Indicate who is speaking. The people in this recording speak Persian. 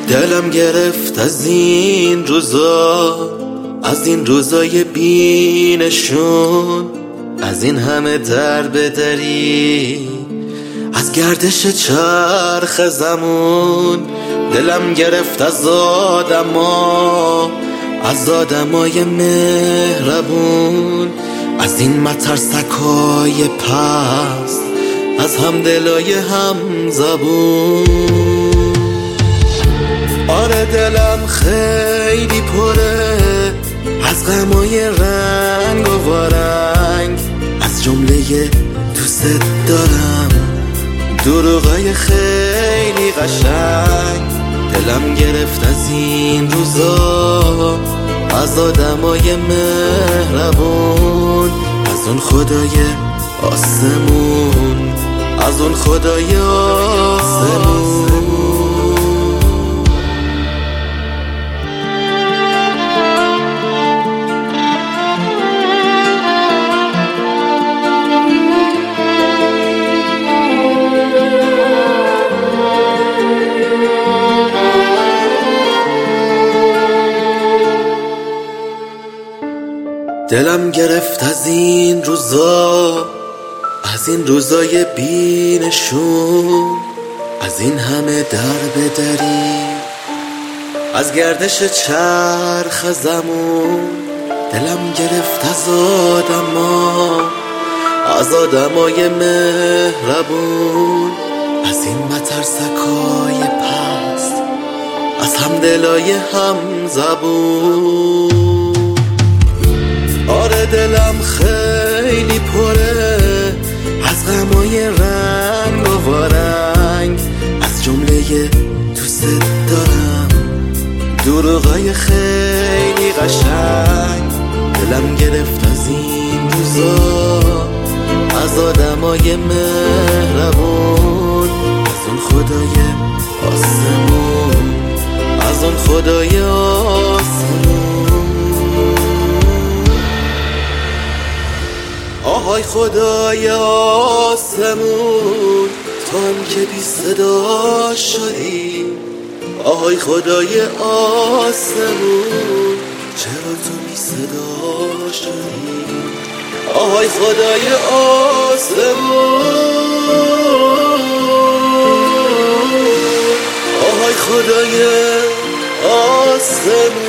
Speaker 1: دلم گرفت از این روزا، از این روزای بینشون، از این همه در بدری، از گردش چرخ زمون. دلم گرفت از آدمای مهربون، از این مترسکای پست، از همدلای هم زبون. آره دلم خیلی پره از غمای رنگ و وارنگ، از جمله دوست دارم دروغای خیلی قشنگ. دلم گرفت از این روزا، از آدمای مهربون، از اون خدای آسمون، از اون خدای آسمون. دلم گرفت از این روزا، از این روزای بینشون، از این همه در بدری، از گردش چرخ زمون. دلم گرفت از آدمای مهربون، از این مترسکای پست، از همدلای هم زبون. آره دلم خیلی پره از غمای رنگ و وارنگ، از جمله دوست دارم دروغای خیلی قشنگ. دلم گرفت از این روزا، از آدمای مهربون، از اون خدای آسمون، از اون خدای آسمون. آهای خدای آسمون، تو هم که بی صدا شدی. آهای خدای آسمون، چرا تو بی صدا شدی؟ آهای خدای آسمون، آهای خدای آسمون.